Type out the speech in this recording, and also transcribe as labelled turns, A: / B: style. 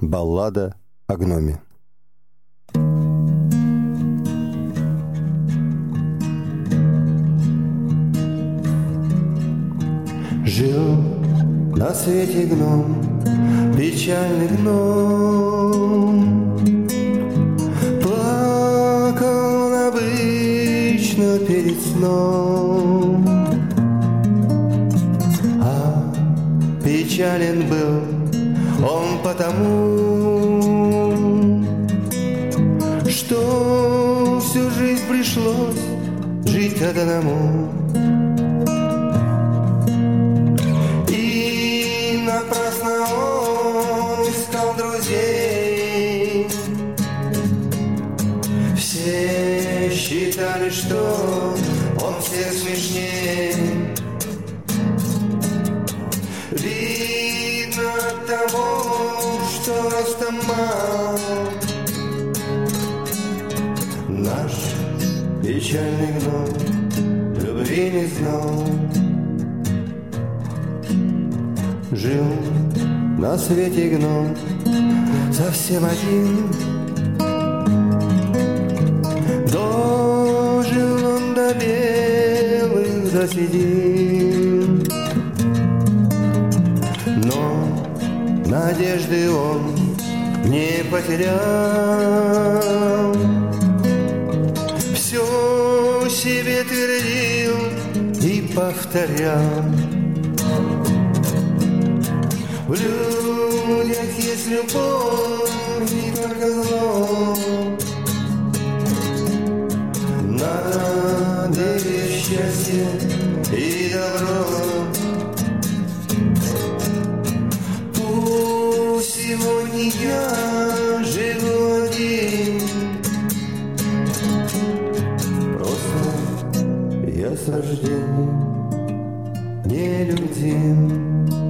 A: Баллада о гноме. Жил на свете гном, печальный гном. Плакал он обычно перед сном, а печален был он потому, что всю жизнь пришлось жить одному. И напрасно он искал друзей. Все считали, что он всех смешнее. Видно от того, что ростом мал, наш печальный гном любви не знал. Жил на свете гном совсем один. Дожил он до белых до седин, но надежды он не потерял. Все себе твердил и повторял: в людях есть любовь, не только зло. Надо верить в счастье и добро. Пусть сегодня я живу один, просто я с рождения нелюдим.